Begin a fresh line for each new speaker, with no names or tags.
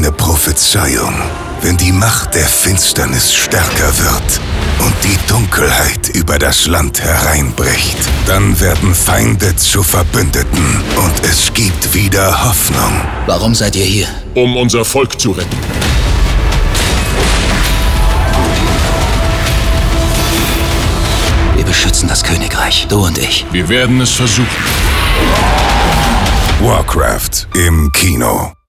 eine Prophezeiung. Wenn die Macht der Finsternis stärker wird und die Dunkelheit über das Land hereinbricht, dann werden Feinde zu Verbündeten und es gibt wieder Hoffnung.
Warum seid ihr hier?
Um unser Volk zu retten.
Wir beschützen das Königreich, du und ich.
Wir werden es versuchen.
Warcraft im Kino.